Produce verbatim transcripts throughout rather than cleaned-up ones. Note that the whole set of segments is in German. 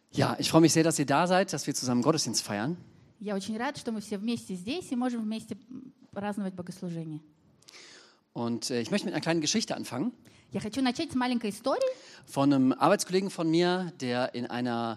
Ja, ich freue mich sehr, dass ihr da seid, dass wir zusammen Gottesdienst feiern. Я очень рад, что мы все вместе здесь и можем вместе праздновать богослужение. Und äh, ich möchte mit einer kleinen Geschichte anfangen. Я хочу начать с маленькой истории Von einem Arbeitskollegen von mir, der in einer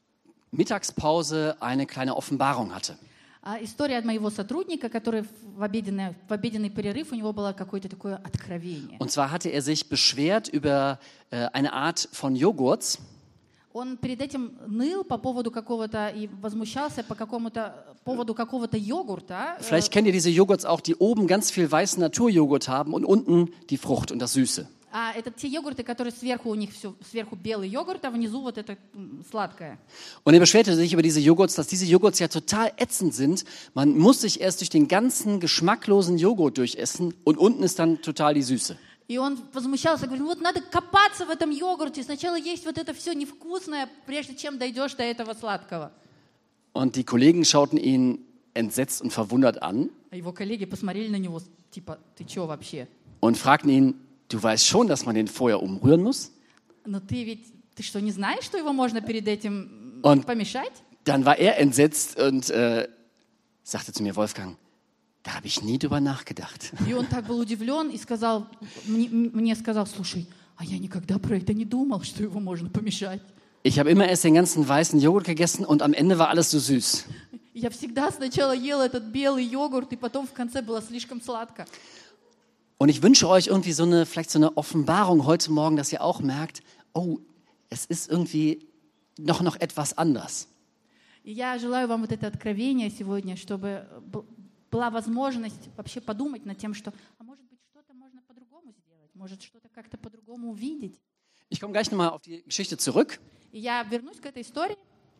Mittagspause eine kleine Offenbarung hatte. А, История от моего сотрудника, который в обеденный, в обеденный перерыв у него было какое-то такое откровение. Und zwar hatte er sich beschwert über äh, eine Art von Joghurts. Он перед этим ныл по поводу какого-то и возмущался по какому-то поводу какого-то йогурта. Vielleicht kennt ihr diese Joghurts auch, die oben ganz viel weißen Naturjoghurt haben und unten die Frucht und das Süße. А это те йогурты, которые сверху у них все сверху белый йогурт, а внизу вот это м, сладкое. Und er beschwerte sich über diese Joghurts, dass diese Joghurts ja total ätzend sind. Man muss sich erst durch den ganzen geschmacklosen Joghurt durchessen und unten ist dann total die Süße. И он возмущался, говорит, вот надо копаться в этом йогурте, сначала есть вот это все невкусное, прежде чем дойдешь до этого сладкого. Und die Kollegen schauten ihn entsetzt und verwundert an А его коллеги посмотрели на него, типа, ты чё вообще? und fragten ihn, du weißt schon, dass man den vorher umrühren muss? Но ты ведь, ты что, не знаешь, что его можно перед этим Und- помешать? Dann war er entsetzt und äh, sagte zu mir, Wolfgang, da habe ich nie drüber nachgedacht. И он так был удивлен и сказал, мне, мне сказал, слушай, а я никогда про это не думал, что его можно помешать. Ich habe immer erst den ganzen weißen Joghurt gegessen und am Ende war alles so süß. Я всегда сначала ел этот белый йогурт, и потом в конце было слишком сладко. Und ich wünsche euch irgendwie so eine, vielleicht so eine Offenbarung heute Morgen, dass ihr auch merkt, oh, es ist irgendwie noch, noch etwas anders. И я желаю вам вот это откровение сегодня, чтобы б- была возможность вообще подумать над тем, что, а может быть, что-то можно по-другому сделать, может, что-то как-то по-другому увидеть. Ich komme gleich nochmal auf die Geschichte zurück, И я вернусь к этой истории,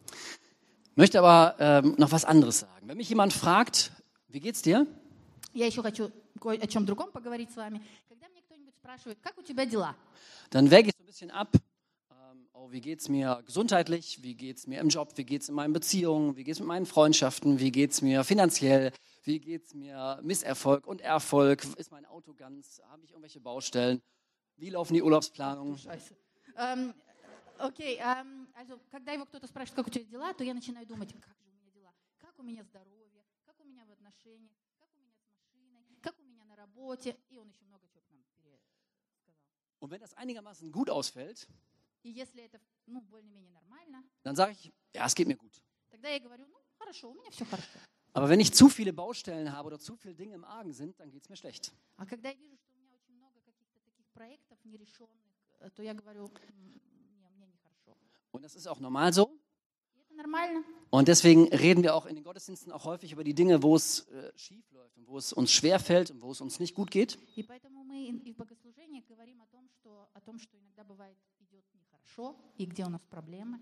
möchte aber ähm, noch was anderes sagen. Wenn mich jemand fragt, wie geht's dir? я еще хочу кое- о чем другом поговорить с вами. Когда мне кто-нибудь спрашивает, как у тебя дела? Dann wäge ich so ein bisschen ab, ähm, oh, wie geht's mir gesundheitlich, wie geht's mir im Job, wie geht's in meinen Beziehungen, wie geht's mit meinen Freundschaften, wie geht's mir finanziell, wie geht's mir Misserfolg und Erfolg, ist mein Auto ganz, habe ich irgendwelche Baustellen, wie laufen die Urlaubsplanungen? Scheiße. Эм, Окей, эм, also, когда его кто-то спрашивает, как у тебя дела, то я начинаю думать, как же у меня дела, как у меня здоровье, как у меня в отношениях, как у меня с машиной, как у меня на работе, и он еще много чего к нам пересказал. Und wenn das einigermaßen gut ausfällt, И если это, ну, более-менее нормально, dann sage ich, ja, es geht mir gut. тогда я говорю, ну, хорошо, у меня все хорошо. Aber wenn ich zu viele Baustellen habe oder zu viele Dinge im Argen sind, dann geht es mir schlecht. А когда я вижу, что у меня очень много каких-то таких проектов нерешенных, э, то я говорю, «М, не, мне нехорошо. Und das ist auch normal so. И это нормально. Und deswegen reden wir auch in den Gottesdiensten auch häufig über die Dinge, wo es äh, schief läuft und wo es uns schwer fällt und wo es uns nicht gut geht. И поэтому мы и в богослужениях говорим о том, что, о том, что иногда бывает идет нехорошо, и где у нас проблемы.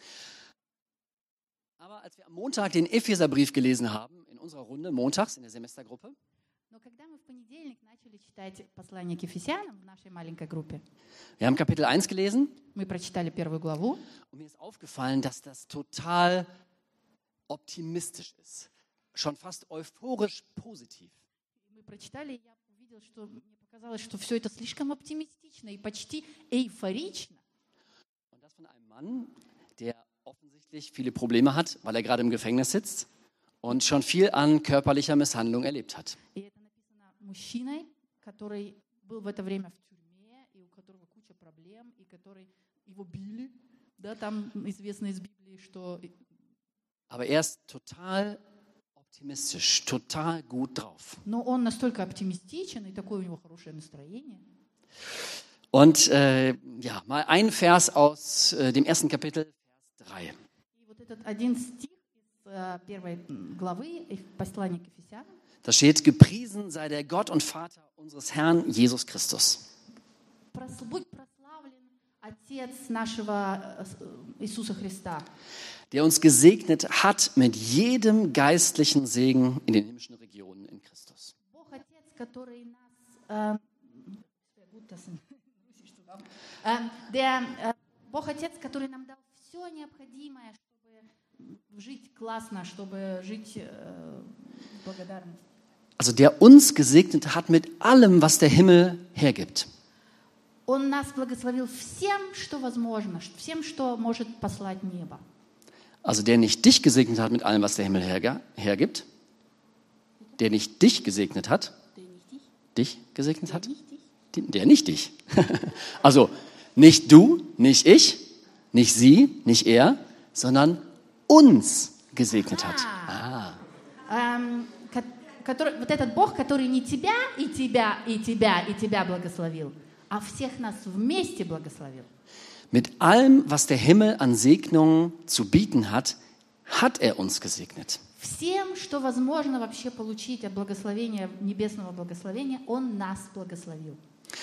Aber als wir am Montag den Epheserbrief gelesen haben, in unserer Runde, montags in der Semestergruppe, Но когда мы в понедельник начали читать послание к Ефесянам в нашей маленькой группе, wir haben Kapitel eins gelesen мы прочитали первую главу, und mir ist aufgefallen, dass das total optimistisch ist. Schon fast euphorisch positiv. и мы прочитали, и я увидела, что мне показалось, что все это слишком оптимистично и почти эйфорично. Und das von einem Mann, der offensichtlich viele Probleme hat, weil er gerade im Gefängnis sitzt und schon viel an körperlicher Misshandlung erlebt hat. И это написано мужчиной, который был в это время в тюрьме, и у которого куча проблем, и который его били. Да, там известно из Библии, что... Aber er ist total optimistisch, total gut drauf. Но он настолько оптимистичен, и такое у него хорошее настроение. Und äh, ja, mal ein Vers aus äh, dem ersten Kapitel, Vers drei. И вот этот один стих из э, первой м, главы э, послания к Ефесянам, Da steht, gepriesen sei der Gott und Vater unseres Herrn Jesus Christus. «Прос- «Будь прославлен Отец нашего э, с- э, Иисуса Христа, Der uns gesegnet hat mit jedem geistlichen Segen in den himmlischen Regionen in Christus. Бог Отец, который нас... э, gut, das sind- Э, der, э, Бог Отец, который нам дал все необходимое, чтобы жить классно, чтобы жить э, в благодарности. Also der uns gesegnet hat mit allem, was der Himmel hergibt. Он нас благословил всем, что возможно, всем, что может послать небо. Also der nicht dich gesegnet hat mit allem, was der Himmel herge- hergibt, der nicht dich gesegnet hat, dich gesegnet hat, Die- der nicht dich. Also nicht du, nicht ich, nicht sie, nicht er, sondern uns gesegnet hat. Ah. Эм, ко- который, вот этот Бог, который не тебя и тебя и тебя и тебя благословил, а всех нас вместе благословил. Mit allem, was der Himmel an Segnungen zu bieten hat, hat er uns gesegnet. Всем, что возможно вообще получить от благословения, небесного благословения, Он нас благословил.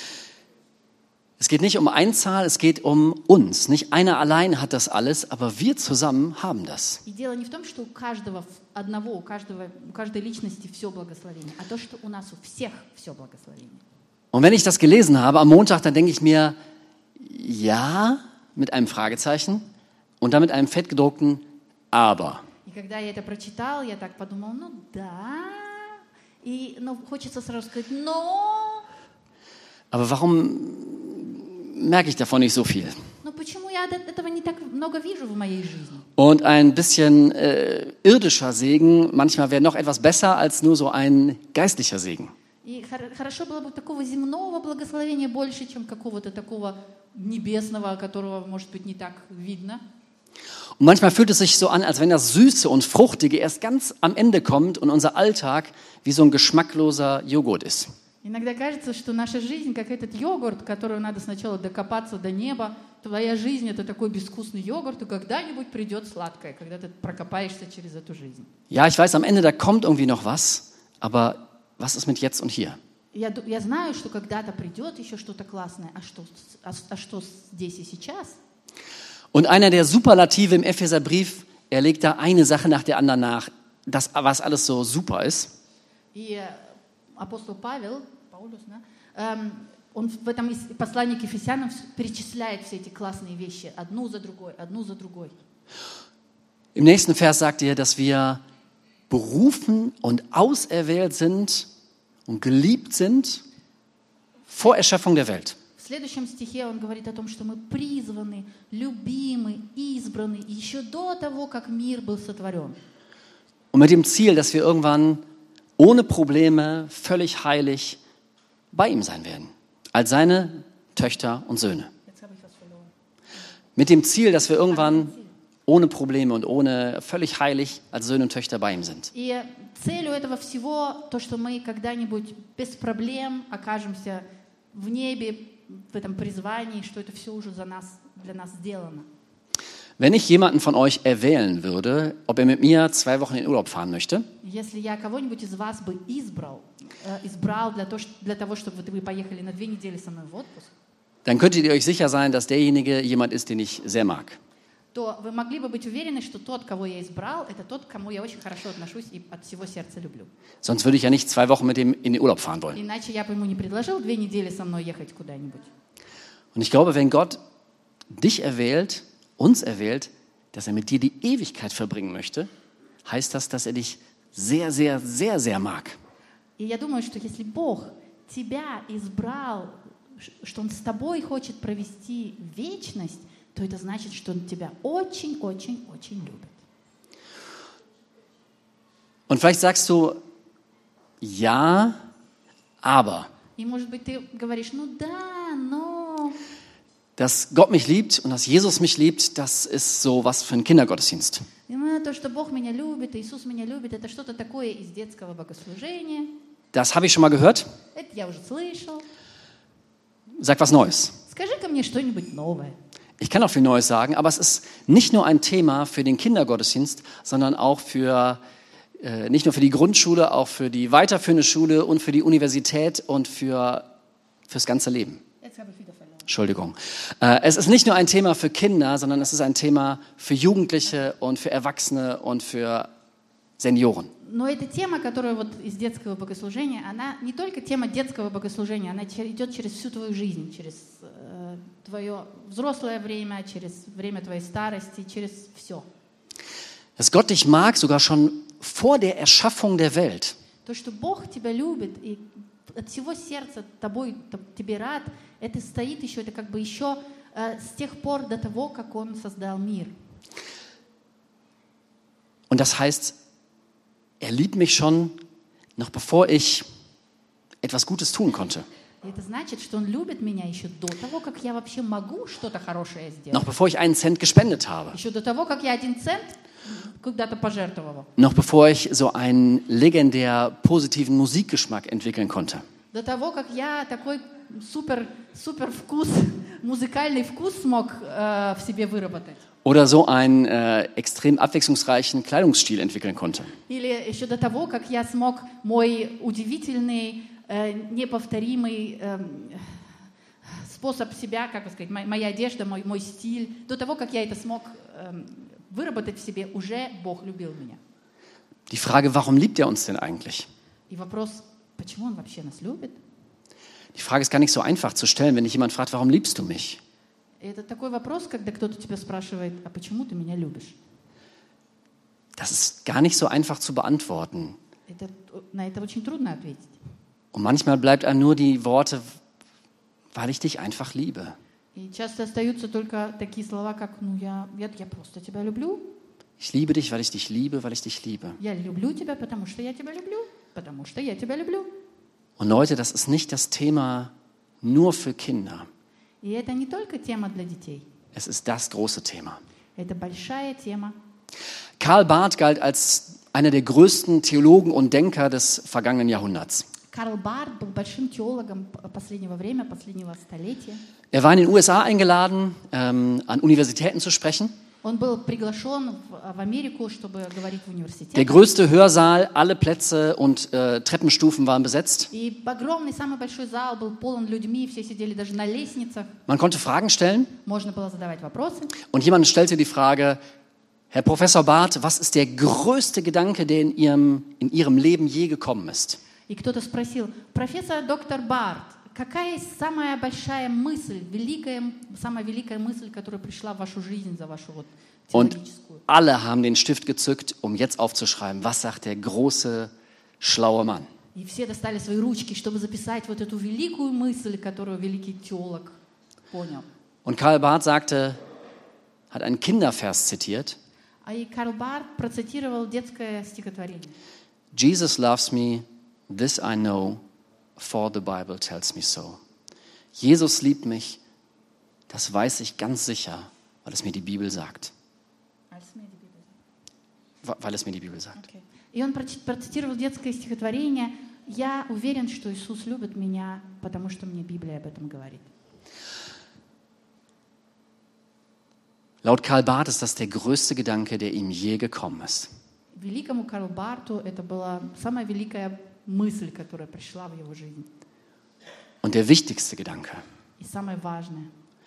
Es geht nicht um Einzahl, es geht um uns. Nicht einer allein hat das alles, aber wir zusammen haben das. И дело не в том, что у каждого одного, у каждого, у каждой личности все благословение, а то, что у нас у всех все благословение. Und wenn ich das gelesen habe am Montag, dann denke ich mir, ja, mit einem Fragezeichen und dann mit einem fettgedruckten Aber. И когда я это прочитал, я так подумал, ну да, и, но хочется сразу сказать, но, Aber warum merke ich davon nicht so viel? но почему я от этого не так много вижу в моей жизни? Und ein bisschen äh, irdischer Segen, manchmal wäre noch etwas besser als nur so ein geistlicher Segen. И хор- хорошо было бы такого земного благословения больше, чем какого-то такого небесного, которого, может быть, не так видно. Und manchmal fühlt es sich so an, als wenn das Süße und Fruchtige erst ganz am Ende kommt und unser Alltag wie so ein geschmackloser Joghurt ist. Иногда кажется, что наша жизнь как этот йогурт, которого надо сначала докопаться до неба. Твоя жизнь — это такой безвкусный йогурт, и когда-нибудь придет сладкое, когда ты прокопаешься через эту жизнь. Ja, ich weiß, am Ende da kommt irgendwie noch was, aber was ist mit jetzt und hier? Я, ду- я знаю, что когда-то придет еще что-то классное, а что, с- а, с- а что здесь и сейчас? Und einer der Superlative im Epheserbrief, er legt da eine Sache nach der anderen nach, das, was alles so super ist. И э, апостол Павел, Паулюс, да, эм, он в этом ис- послании к Ефесянам с- перечисляет все эти классные вещи, одну за другой, одну за другой. Im nächsten Vers sagt er, dass wir berufen und auserwählt sind und geliebt sind vor Erschaffung der Welt. В следующем стихе он говорит о том, что мы призваны, любимы, избраны еще до того, как мир был сотворен. Und mit dem Ziel, dass wir irgendwann ohne Probleme, völlig heilig bei ihm sein werden. Als seine Töchter und Söhne. Jetzt habe ich was verloren. Mit dem Ziel, dass wir irgendwann ohne Probleme und ohne völlig heilig als Söhne und Töchter bei ihm sind. И целью этого всего то, что мы когда-нибудь без проблем окажемся в небе, в этом призвании, что это все уже за нас, для нас сделано. Wenn ich jemanden von euch erwählen würde, ob er mit mir zwei Wochen in den Urlaub fahren möchte, Если я кого-нибудь из вас бы избрал, э, избрал для, то, ш- для того, чтобы вы поехали на две недели со мной в отпуск, dann könntet ihr euch sicher sein, dass derjenige jemand ist, den ich sehr mag. то вы могли бы быть уверены, что тот, кого я избрал, это тот, к кому я очень хорошо отношусь и от всего сердца люблю. Sonst würde ich ja nicht zwei Wochen mit ihm in den Urlaub fahren wollen. Иначе я бы ему не предложил две недели со мной ехать куда-нибудь. Und ich glaube, wenn Gott dich erwählt, uns erwählt, dass er mit dir die Ewigkeit verbringen möchte, heißt das, dass er dich sehr, sehr, sehr, sehr mag. И я думаю, что если Бог тебя избрал, ш- что Он с тобой хочет провести вечность, то это значит, что Он тебя очень-очень-очень любит. Und vielleicht sagst du, ja, aber, И, может быть, ты говоришь, ну да, но... dass Gott mich liebt und dass Jesus mich liebt, das ist so was für ein Kindergottesdienst. Ну, то, что Бог меня любит, Иисус меня любит, это что-то такое из детского богослужения. Das habe ich schon mal gehört. Это я уже слышал. Sag was Neues. Скажи-ка мне что-нибудь новое. Ich kann auch viel Neues sagen, aber es ist nicht nur ein Thema für den Kindergottesdienst, sondern auch für, äh, nicht nur für die Grundschule, auch für die weiterführende Schule und für die Universität und für fürs ganze Leben. Jetzt habe ich wieder verloren. Entschuldigung. Äh, es ist nicht nur ein Thema für Kinder, sondern es ist ein Thema für Jugendliche und für Erwachsene und für Senioren. Но эта тема, которая вот из детского богослужения, она не только тема детского богослужения, она че- идет через всю твою жизнь, через э, твое взрослое время, через время твоей старости, через все. Dass Gott dich mag, sogar schon vor der Erschaffung der Welt. То, что Бог тебя любит и от всего сердца тобой, т- тебе рад, это стоит еще, это как бы еще э, с тех пор до того, как Он создал мир. Und das heißt, er liebt mich schon, noch bevor ich etwas Gutes tun konnte. И это значит, что Он любит меня еще до того, как я вообще могу что-то хорошее сделать. Noch bevor ich einen Cent gespendet habe. Еще до того, как я один цент куда-то пожертвовала. Noch bevor ich so einen legendär positiven Musikgeschmack entwickeln konnte. До того, как я такой супер, супер вкус, музыкальный вкус смог äh, в себе выработать. Oder so einen äh, extrem abwechslungsreichen Kleidungsstil entwickeln konnte. Или еще до того, как я смог мой удивительный, э, неповторимый э, способ себя, как сказать, моя, моя одежда, мой, мой стиль, до того, как я это смог э, выработать в себе, уже Бог любил меня. Die Frage, warum liebt er uns denn eigentlich? И вопрос, почему Он вообще нас любит? Die Frage ist gar nicht so einfach zu stellen, wenn dich jemand fragt, warum liebst du mich? Это такой вопрос, когда кто-то тебя спрашивает, а почему ты меня любишь? Das ist gar nicht so einfach zu beantworten. Это, на это очень трудно ответить. Und manchmal bleibt einem nur die Worte, weil ich dich einfach liebe. И часто остаются только такие слова, как, ну, я, я, я просто тебя люблю. Ich liebe dich, weil ich dich liebe, weil ich dich liebe. Я люблю тебя, потому что я тебя люблю. Потому что я тебя люблю. Und Leute, das ist nicht das Thema nur für Kinder. И это не только тема для детей. Es ist das große Thema. Это большая тема. Karl Barth galt als einer der größten Theologen und Denker des vergangenen Jahrhunderts. Карл Барт был большим теологом последнего времени, последнего столетия. Er war in den U S A eingeladen, ähm, an Universitäten zu sprechen. Он был приглашен в, в Америку, чтобы говорить в университете. Der größte Hörsaal, alle Plätze und äh, Treppenstufen waren besetzt. И огромный, самый большой зал был полон людьми, все сидели даже на лестницах. Man konnte Fragen stellen. Можно было задавать вопросы. Und jemand stellte die Frage, Herr Professor Barth, was ist der größte Gedanke, der in Ihrem, in Ihrem Leben je gekommen ist? И кто-то спросил, профессор доктор Барт, какая самая большая мысль, великая, самая великая мысль, которая пришла в вашу жизнь за вашу вот теологическую? Und alle haben den Stift gezückt, um jetzt aufzuschreiben, was sagt der große, schlaue Mann. И все достали свои ручки, чтобы записать вот эту великую мысль, которую великий теолог понял. Und Karl Barth sagte, hat einen Kindervers zitiert. А и Карл Барт процитировал детское стихотворение. Jesus loves me, this I know, for the Bible tells me so. Jesus liebt mich, das weiß ich ganz sicher, weil es mir die Bibel sagt. Weil es mir die Bibel sagt. Okay. И он процитировал детское стихотворение. Я уверен, что Иисус любит меня, потому что мне Библия об этом говорит. Laut Karl Barth ist das der größte Gedanke, der ihm je gekommen ist. Великому Карлу Барту это была самая великая мысль, которая пришла в его жизнь. Und der wichtigste Gedanke. И самое важное.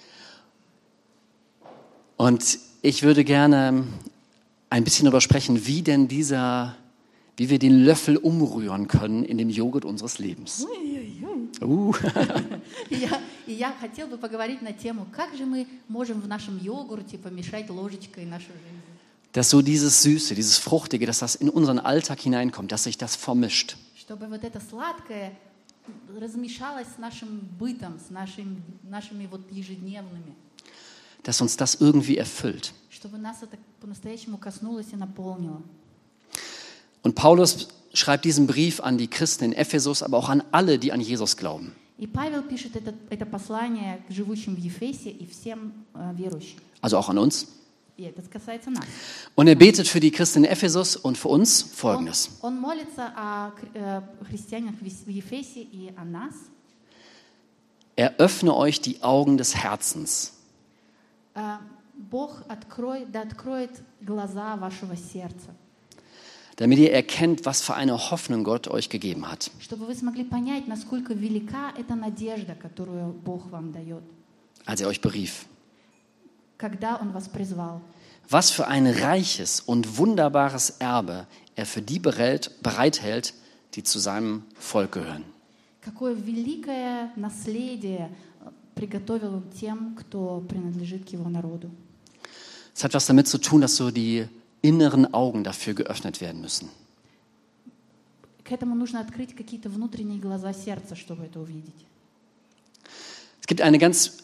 Und ich würde gerne ein bisschen darüber sprechen, wie denn dieser, wie wir den Löffel umrühren können in dem Joghurt unseres Lebens. Uh. И я, и я хотел бы поговорить на тему, как же мы можем в нашем йогурте помешать ложечкой нашу жизнь. Dass so dieses Süße, dieses Fruchtige, dass das in unseren Alltag hineinkommt, dass sich das vermischt. Чтобы вот это сладкое размешалось с нашим бытом, с нашим, нашими вот ежедневными. Dass uns das irgendwie erfüllt. Чтобы нас это по-настоящему коснулось и наполнило. Und Paulus schreibt diesen Brief an die Christen in Ephesus, aber auch an alle, die an Jesus glauben. И Павел пишет это, это послание к живущим в Ефесе и всем äh, верующим. Also auch an uns. И это касается нас. Und er betet für die Christen in Ephesus und für uns Folgendes. Он, он молится о äh, христианах в Ефесе и о нас. Eröffne euch die Augen des Herzens. Äh, Бог откроет, да откроет глаза вашего сердца. Damit ihr erkennt, was für eine Hoffnung Gott euch gegeben hat. Чтобы вы смогли понять, насколько велика эта надежда, которую Бог вам дает. Als er euch berief. Когда Он вас призвал. Was für ein reiches und wunderbares Erbe er für die bereithält, die zu seinem Volk gehören. Какое великое наследие приготовил Он тем, кто принадлежит к Его народу. Es hat was damit zu tun, dass so die inneren Augen dafür geöffnet werden müssen. К этому нужно открыть какие-то внутренние глаза сердца, чтобы это увидеть. Es gibt eine ganz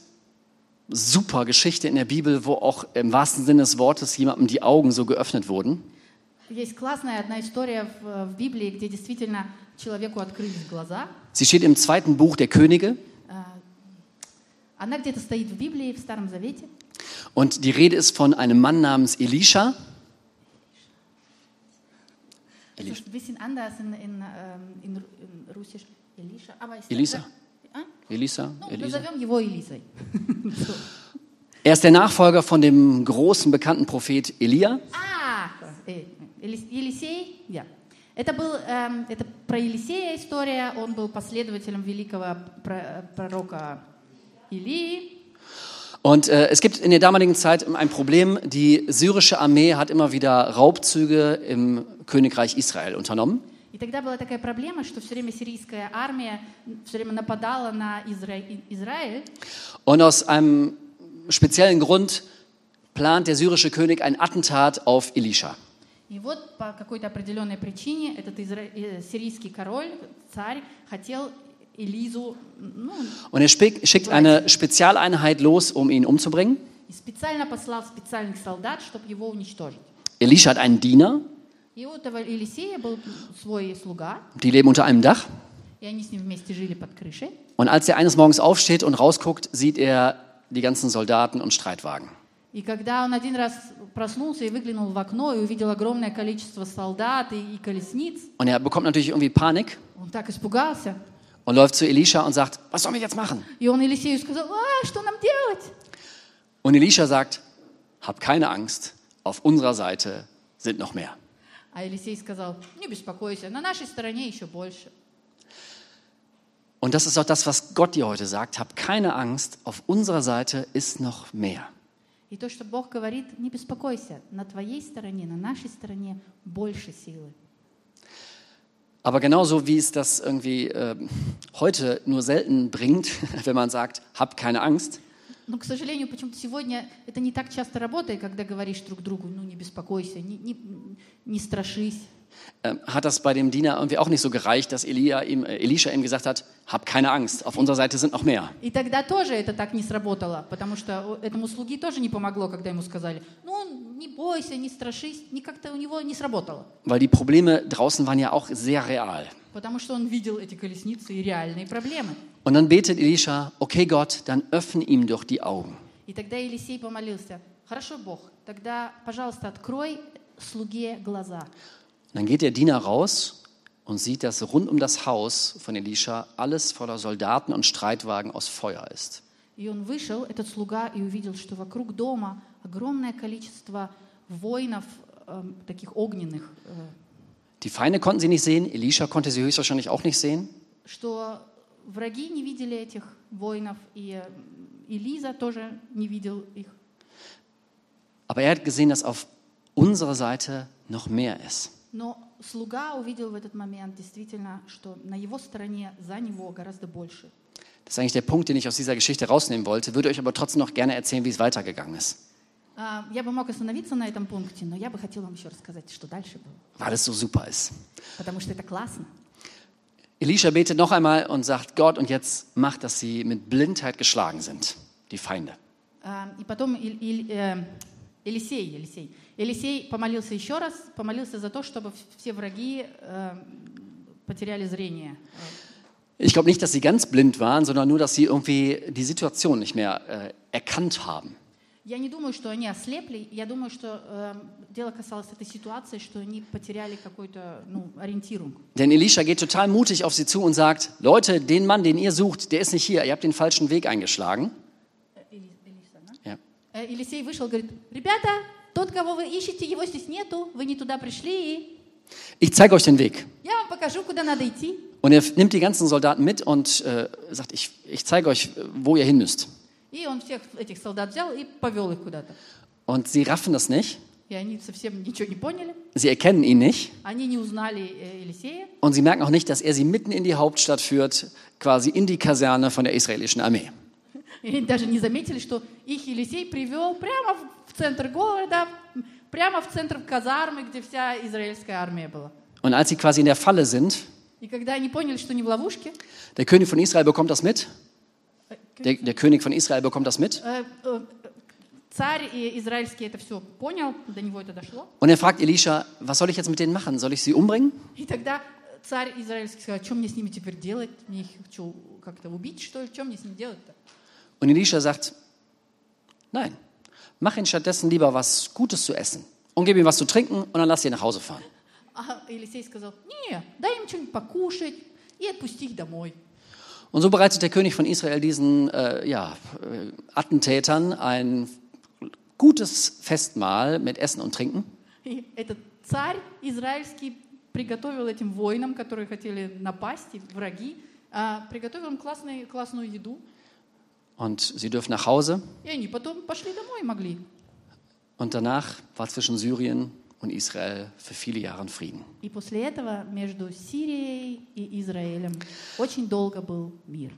super Geschichte in der Bibel, wo auch im wahrsten Sinne des Wortes jemandem die Augen so geöffnet wurden. Есть классная одна история в, в Библии, где действительно человеку открылись глаза. Sie steht im zweiten Buch der Könige. А, Она где-то стоит в Библии, в Старом Завете. Und die Rede ist von einem Mann namens Elisha. Das ist ein bisschen anders in, in, ähm, in, in Russisch. Elisha. Aber ist Elisa. Ah? Elisa. Ну, Elisa. назовем его Элизой. So. Er ist der Nachfolger von dem großen bekannten Prophet Elia. А, э, Елис- Елисей, ja. Это был, эм, это про Елисея история. Он был последователем великого про- пророка Илии. Und äh, es gibt in der damaligen Zeit ein Problem. Die syrische Armee hat immer wieder Raubzüge im Königreich Israel unternommen. И тогда была такая проблема, что все время сирийская армия все время нападала на Изра- Израиль. Und aus einem speziellen Grund plant der syrische König ein Attentat auf Elisha. И вот по какой-то определенной причине этот изра- э, сирийский король, царь, хотел Элизу, ну, Und er spe- schickt eine Spezialeinheit los, um ihn umzubringen. и специально послал специальных солдат, чтобы его уничтожить. Elisha hat einen Diener, И у этого Елисея был свой слуга, die leben unter einem Dach. и они с ним вместе жили под крышей. Und als er eines Morgens aufsteht und rausguckt, sieht er die ganzen Soldaten und Streitwagen. И когда он один раз проснулся и выглянул в окно и увидел огромное количество солдат и, и колесниц, Und er bekommt natürlich irgendwie Panik он так испугался. und läuft zu Elisha und sagt, was sollen wir jetzt machen? И он Елисею сказал: а, что нам делать? Und Elisha sagt, hab keine Angst, auf unserer Seite sind noch mehr. А Елисей сказал: не беспокойся, на нашей стороне еще больше. Und das ist auch das, was Gott dir heute sagt. Hab keine Angst, auf unserer Seite ist noch mehr. И то, что Бог говорит: не беспокойся, на твоей стороне, на нашей стороне больше силы. Aber genauso wie es das irgendwie äh, heute nur selten bringt, wenn man sagt, hab keine Angst, Но, к сожалению, почему-то сегодня это не так часто работает, когда говоришь друг другу: ну не беспокойся, не, не, не страшись. äh, hat das bei dem Diener irgendwie auch nicht so gereicht, dass Elia ihm, äh, Elisha ihm gesagt hat, hab keine Angst, auf unserer Seite sind noch mehr. И тогда тоже это так не сработало, потому что этому слуге тоже не помогло, когда ему сказали: ну не бойся, не страшись, не как-то у него не сработало. Weil die Probleme draußen waren ja auch sehr real. Потому что он видел эти колесницы и реальные проблемы. Und dann betet Elisha, okay Gott, dann öffne ihm doch die Augen. И тогда Елисей помолился: хорошо, Бог, тогда, пожалуйста, открой слуге глаза. Und dann geht der Diener raus und sieht, dass rund um das Haus von Elisha alles voller Soldaten und Streitwagen aus Feuer ist. И он вышел, этот слуга, и увидел, что вокруг дома огромное количество воинов, э, таких огненных, э, Die Feinde konnten sie nicht sehen, Elisha konnte sie höchstwahrscheinlich auch nicht sehen. что враги не видели этих воинов, и э, Элиза тоже не видел их. Aber er hat gesehen, dass auf unserer Seite noch mehr ist. Но слуга увидел в этот момент действительно, что на его стороне за него гораздо больше. Das ist eigentlich der Punkt, den ich aus dieser Geschichte rausnehmen wollte, würde euch aber trotzdem noch gerne erzählen, wie es weitergegangen ist. А, Я бы мог остановиться на этом пункте, но я бы хотела вам еще рассказать, что дальше было, Weil es so super ist. потому что это классно. Elisha betet noch einmal und sagt, Gott, und jetzt mach, dass sie mit Blindheit geschlagen sind, die Feinde. А, И потом Иль- Иль- э, Елисей, Елисей, Елисей помолился еще раз, помолился за то, чтобы все враги э, потеряли зрение. Ich glaube nicht, dass sie ganz blind waren, sondern nur, dass sie irgendwie die Situation nicht mehr äh, erkannt haben. Я не думаю, что они ослепли, я думаю, что э, дело касалось этой ситуации, что они потеряли какой-то, ну, ориентирунг. Denn Elisha geht total mutig auf sie zu und sagt, Leute, den Mann, den ihr sucht, der ist nicht hier, ihr habt den falschen Weg eingeschlagen. Ja. Э, Елисей вышел, говорит: ребята, тот, кого вы ищете, его здесь нету, вы не туда пришли, и Ich zeige euch den Weg. я вам покажу, куда надо идти. Und er nimmt die ganzen Soldaten mit und äh, sagt, ich, ich zeige euch, wo ihr hin müsst. И он всех этих солдат взял и повел их куда-то. Und sie raffen das nicht, И они совсем ничего не поняли, sie erkennen ihn nicht они не узнали э, Елисея, und sie merken auch nicht, dass er sie mitten in die Hauptstadt führt, quasi in die Kaserne von der israelischen Armee. и даже не заметили, что их Елисей привел прямо в центр города, прямо в центр казармы, где вся израильская армия была. Und als sie quasi in der Falle sind, И когда они поняли, что не в ловушке, der König von Israel bekommt das mit, der, der König von Israel bekommt das mit, э, э, царь и израильский это все понял, до него это дошло. Und er fragt Elisha, was soll ich jetzt mit denen machen? Soll ich sie umbringen? И тогда царь израильский сказал, что мне с ними теперь делать? Мне их что, как-то убить, что ли? Что мне с ними делать-то? Und Elisha sagt, nein, mach ihnen stattdessen lieber was Gutes zu essen und gib ihm was zu trinken und dann lass sie nach Hause fahren. А Елисей сказал, не, дай им что-нибудь покушать и отпусти их домой. Und so bereitet der König von Israel diesen äh, ja, äh, Attentätern ein gutes Festmahl mit Essen und Trinken. И этот царь израильский приготовил этим воинам, которые хотели напасть, враги, приготовил им классную, классную еду. Und sie dürfen nach Hause. И они потом пошли домой, могли. Und danach war zwischen Syrien und Israel für viele Jahre Frieden. И после этого между Сирией и Израилем очень долго был мир.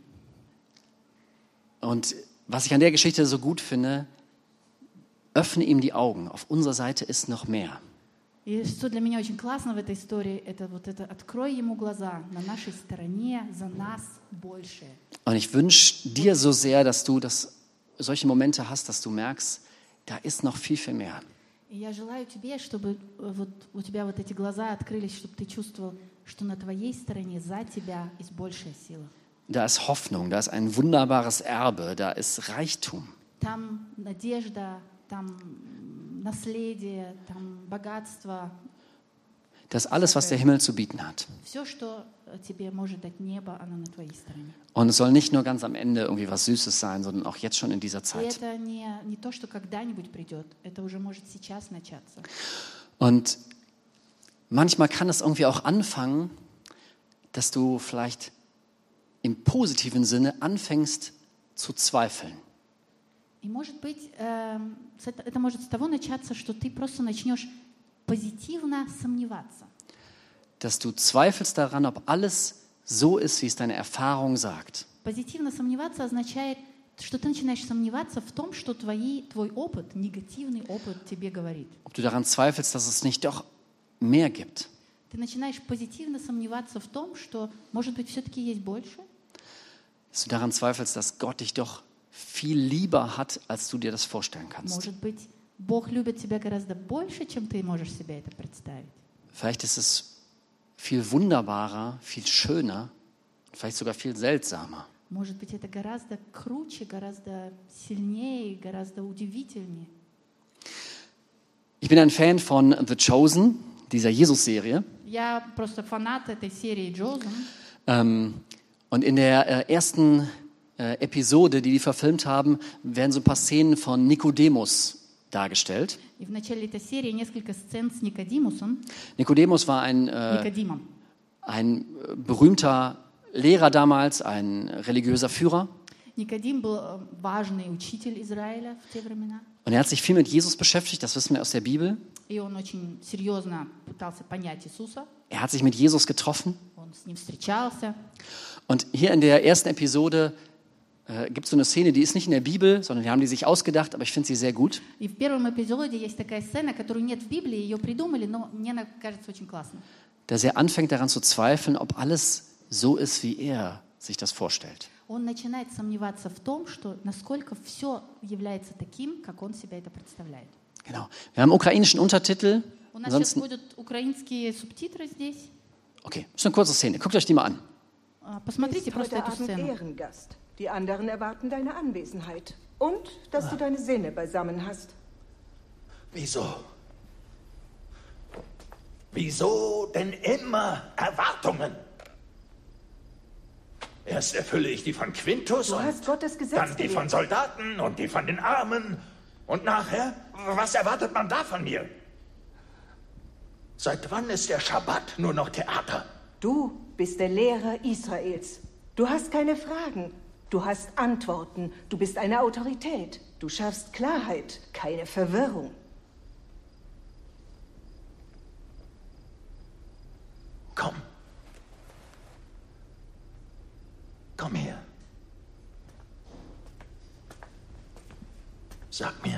Und was ich an der Geschichte so gut finde, öffne ihm die Augen. Auf unserer Seite ist noch mehr. И что для меня очень классно в этой истории, это вот это «открой ему глаза, на нашей стороне за нас больше». Und ich wünsche dir so sehr, dass du das, solche Momente hast, dass du merkst, da ist noch viel, viel mehr. И я желаю тебе, чтобы вот у тебя вот эти глаза открылись, чтобы ты чувствовал, что на твоей стороне за тебя есть большая сила. Da ist Hoffnung, da ist ein wunderbares Erbe, da ist Reichtum. Там надежда, там наследие, там богатство. Das ist alles, was der Himmel zu bieten hat. Все, что тебе может дать небо, оно на твоей стороне. Und es soll nicht nur ganz am Ende irgendwie was Süßes sein, sondern auch jetzt schon in dieser И Zeit. это не, не то, что когда-нибудь придет, это уже может сейчас начаться. Und manchmal kann es irgendwie auch anfangen, dass du vielleicht im positiven Sinne anfängst zu zweifeln. И может быть, э, это, это может с того начаться, что ты просто начнешь позитивно сомневаться. Dass du zweifelst daran, ob alles so ist, wie es deine Erfahrung sagt. Позитивно сомневаться означает, что ты начинаешь сомневаться в том, что твои, твой опыт, негативный опыт тебе говорит. Ob du daran zweifelst, dass es nicht doch mehr gibt. Ты начинаешь позитивно сомневаться в том, что, может быть, все-таки есть больше. Dass du daran zweifelst, dass Gott dich doch viel lieber hat, als du dir das vorstellen kannst. Может быть, Бог любит тебя гораздо больше, чем ты можешь себе это представить. Vielleicht ist es viel wunderbarer, viel schöner, vielleicht sogar viel seltsamer. Может быть, это гораздо круче, гораздо сильнее, гораздо удивительнее. Ich bin ein Fan von The Chosen, dieser Jesus-Serie. Я просто фанат этой серии Chosen. Ähm, und in der äh, ersten äh, Episode, die die verfilmt haben, werden so ein paar Szenen von Nikodemus dargestellt. И в начале этой серии несколько сцен с Никодимусом. Nikodemus war ein, äh, Никодимом. ein berühmter Lehrer damals, ein religiöser Führer. Никодим был важный учитель Израиля в те времена. Und er hat sich viel mit Jesus beschäftigt, das wissen wir aus der Bibel. И он очень серьезно пытался понять Иисуса. Er hat sich mit Jesus getroffen. Он с ним встречался. Und hier in der ersten Episode äh, gibt es so eine Szene, die ist nicht in der Bibel, sondern die haben die sich ausgedacht, aber ich finde sie sehr gut. И в первом эпизоде есть такая сцена, которую нет в Библии, ее придумали, но мне она кажется очень классной. Dass er anfängt daran zu zweifeln, ob alles so ist, wie er sich das vorstellt. Он начинает сомневаться в том, что насколько все является таким, как он себя это представляет. Genau. Wir haben ukrainischen Untertitel. У нас сейчас Ansonsten, будут украинские субтитры здесь. okay, das ist eine kurze Szene. Guckt euch die mal an. А, Посмотрите Du bist просто heute эту Abend сцену. Ehrengast. Die anderen erwarten deine Anwesenheit. Und, dass du deine Sinne beisammen hast. Wieso? Wieso denn immer Erwartungen? Erst erfülle ich die von Quintus Du und hast Gottes Gesetz dann die von gelehrt. Soldaten und die von den Armen. Und nachher, was erwartet man da von mir? Seit wann ist der Schabbat nur noch Theater? Du bist der Lehrer Israels. Du hast keine Fragen. Du hast Antworten. Du bist eine Autorität. Du schaffst Klarheit, keine Verwirrung. Komm. Komm her. Sag mir.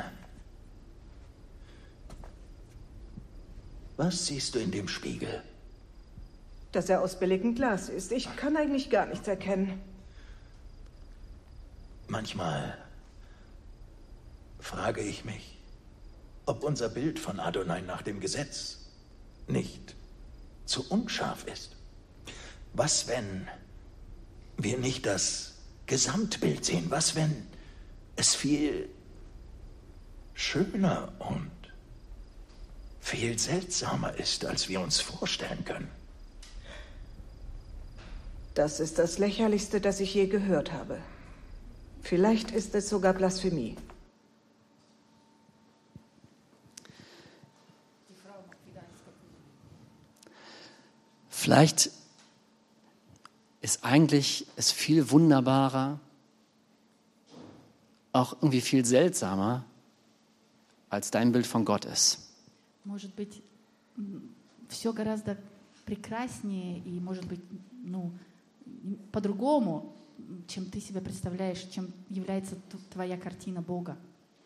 Was siehst du in dem Spiegel? Dass er aus billigem Glas ist. Ich kann eigentlich gar nichts erkennen. Manchmal frage ich mich, ob unser Bild von Adonai nach dem Gesetz nicht zu unscharf ist. Was, wenn wir nicht das Gesamtbild sehen? Was, wenn es viel schöner und viel seltsamer ist, als wir uns vorstellen können? Das ist das Lächerlichste, das ich je gehört habe. Vielleicht ist es sogar Blasphemie. Vielleicht ist eigentlich es viel wunderbarer, auch irgendwie viel seltsamer, als dein Bild von Gott ist. Может быть, все гораздо прекраснее и, может быть, ну, по-другому, чем ты себе представляешь, чем является твоя картина Бога.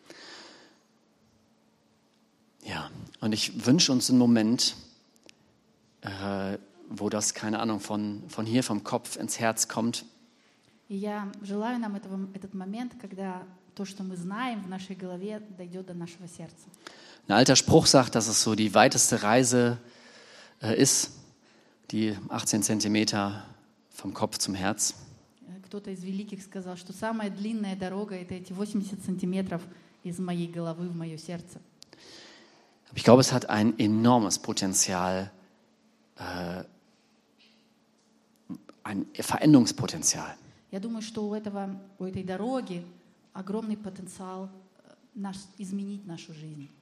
Ja, und ich wünsche uns einen Moment, äh, wo das, keine Ahnung, von, von hier vom Kopf ins Herz kommt. И я желаю нам этого, этот момент, когда то, что мы знаем в нашей голове, дойдет до нашего сердца. Ein alter Spruch sagt, dass es so die weiteste Reise äh, ist, die achtzehn Zentimeter vom Kopf zum Herz. Кто-то из великих сказал, что самая длинная дорога — это эти восемьдесят сантиметров из моей головы в мое сердце. Aber ich glaube, es hat ein enormes Potenzial, äh, ein Veränderungspotenzial. Я думаю, что у этого, у этой дороги огромный потенциал наш, изменить нашу жизнь.